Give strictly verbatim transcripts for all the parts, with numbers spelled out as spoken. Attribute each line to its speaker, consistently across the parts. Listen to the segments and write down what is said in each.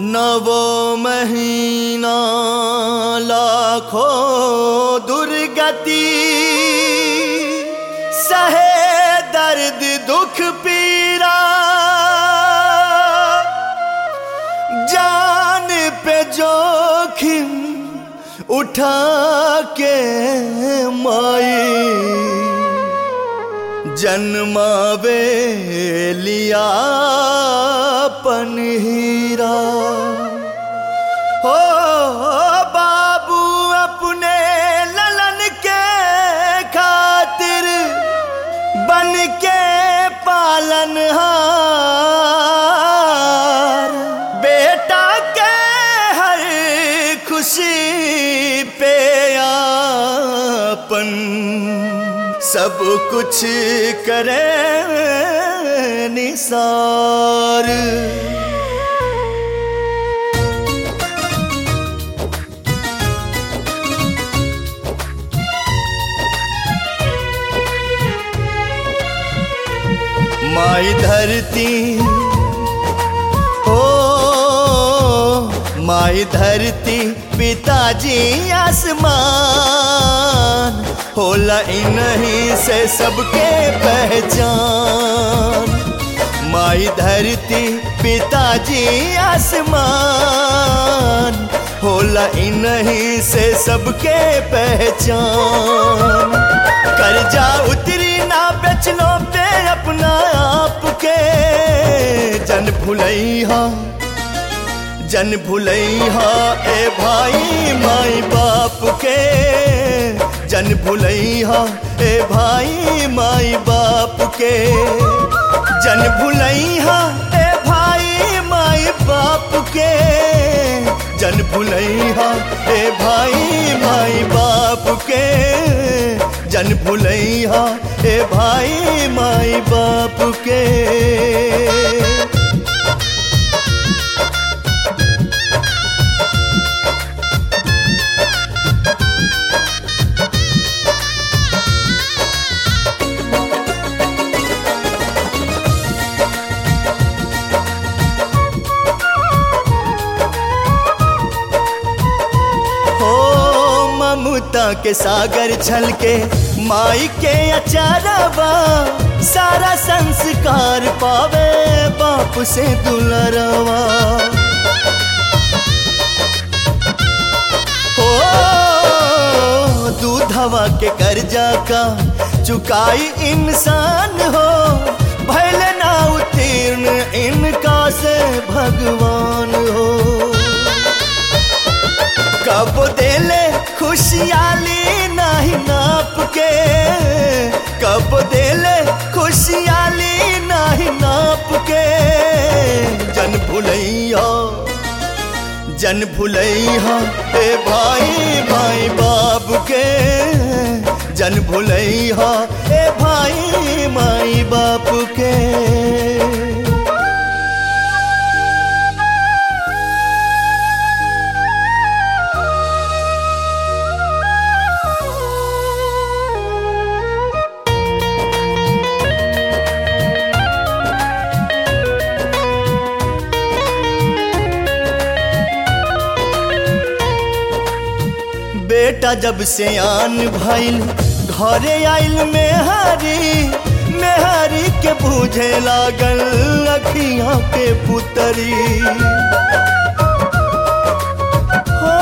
Speaker 1: नवो महीना लाखों दुर्गति सहे दर्द दुख पीरा जान पे जोखिम उठा के माई जन्मावे लिया पन हीरा हो बाबू अपने ललन के खातिर बन के पालनहार बेटा के हर खुशी पे आपन सब कुछ करे निसार। माई धरती हो माई धरती पिताजी आसमान होला इन्हीं से सबके पहचान। माई धरती पिताजी आसमान होला इन्हीं से सबके पहचान। कर्जा उतरी ना बेचलो पे अपना आप के जन भुलैया जन भुलैया ए भाई माई बाप के जन भुलैया ए भाई माई बाप के जन भुलैया ए भाई माई बाप के जन भुलैया ए भाई माई बाप के जन भुलैया ए भाई माई बाप के। ममता के सागर छलके माई के अचारवा सारा संस्कार पावे बाप से दुलरवा। हो दूधवा के कर्जा का चुकाई इंसान हो भले ना उत्तीर्ण इनका से भगवान हो। कब देले खुशियाली नहीं नाप के कब देले खुशियाली नहीं नाप के जन भुलैया जन भुलैया ए भाई माई बाप के जन भुलैया ए भाई माई बाप के। बेटा जब से आन भइल घरे आइल मेहरी मेहरी के बूझे लागल अखियां के पुतरी। हो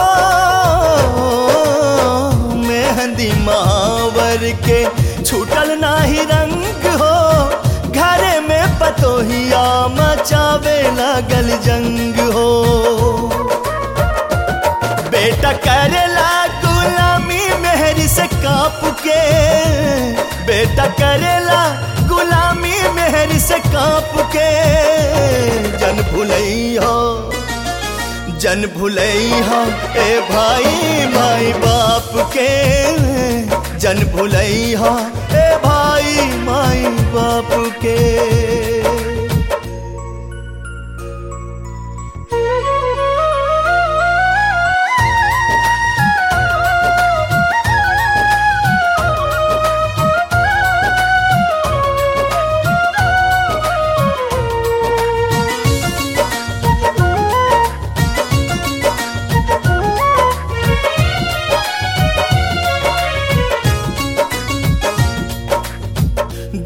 Speaker 1: मेहंदी महावर के छूटल नाही रंग हो घरे में पतोहिया मचावे लागल जंग हो। बेटा करेला गुलामी मेहरी से काप के बेटा करेला गुलामी मेहरी से काप के जन भुलैया जन भुलैया ए भाई माई बाप के जन भुलैया ए भाई माई बाप के।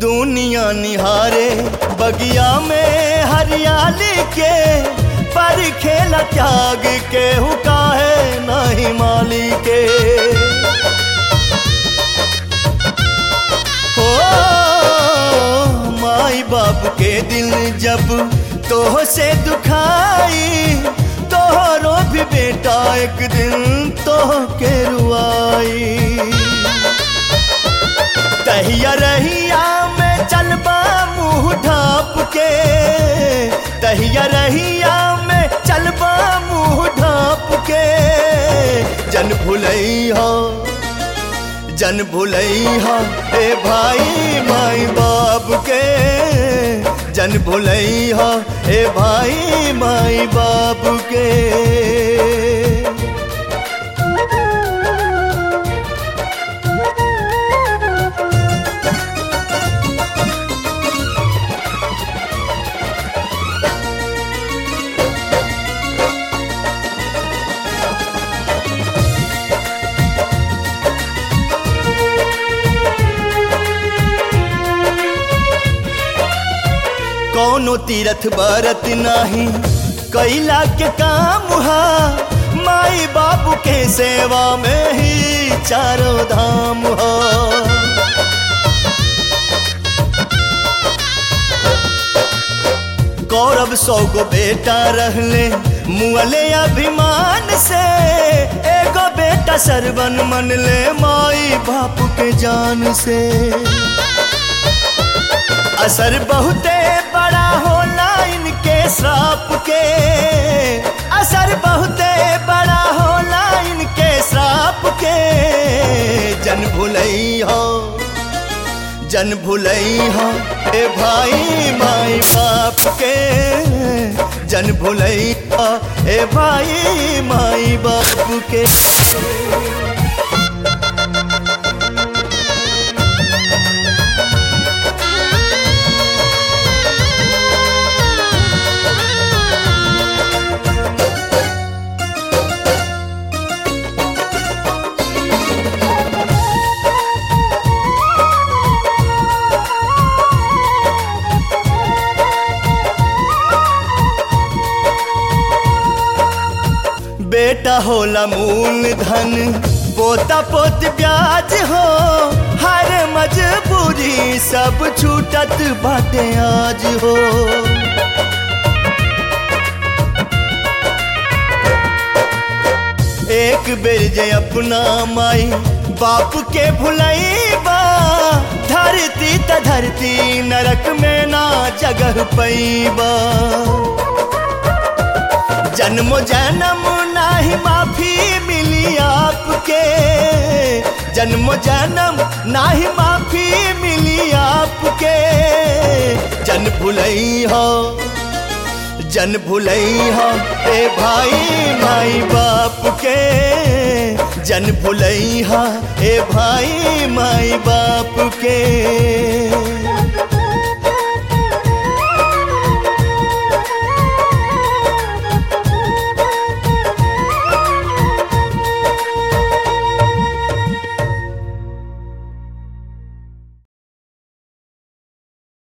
Speaker 1: दुनिया निहारे बगिया में हरियाली के, पर खेला त्याग के हुका है नहीं माली के। हो माई बाप के दिल जब तोह से दुखाई, तोहरो भी बेटा एक दिन तोह के रुआई। तहिया रहिया में चलबा मुँह ढाप के, तहिया रहिया में चलबा मुँह ढाप के। जन भुलई हो जन भुलई हो ए भाई माई बाप के, जन भुलई हो ए भाई माई बाप के। कौनो तीरथ बरत नाही कैला के काम हा, माई बाबू के सेवा में ही चारों धाम हा। कौरव सौ गो बेटा रहले मुअले अभिमान से, एगो बेटा सरवन मन ले माई बापू के जान से। असर बहुते बड़ा होला इनके श्राप के, असर बहुते बड़ा होला इनके श्राप के। जन भुलई हो जन भुलई हो ए भाई माई बाप के, जन भुलई हो ए भाई माई बाप के। बेटा होला मूल धन, पोता पोत ब्याज हो, हर मजबूरी सब छूटत बाटे आज हो। एक बेर जे अपना माई बाप के भुलईबा, धरती त धरती नरक में ना जगह पैबा। जन्म जन्म नाही माफी मिली आपके, जन्म जन्म नाही माफी मिली आपके। जन भुलई हो जन भुलई हो ए भाई माई बाप के, जन भुलई हो ए भाई माई बाप के।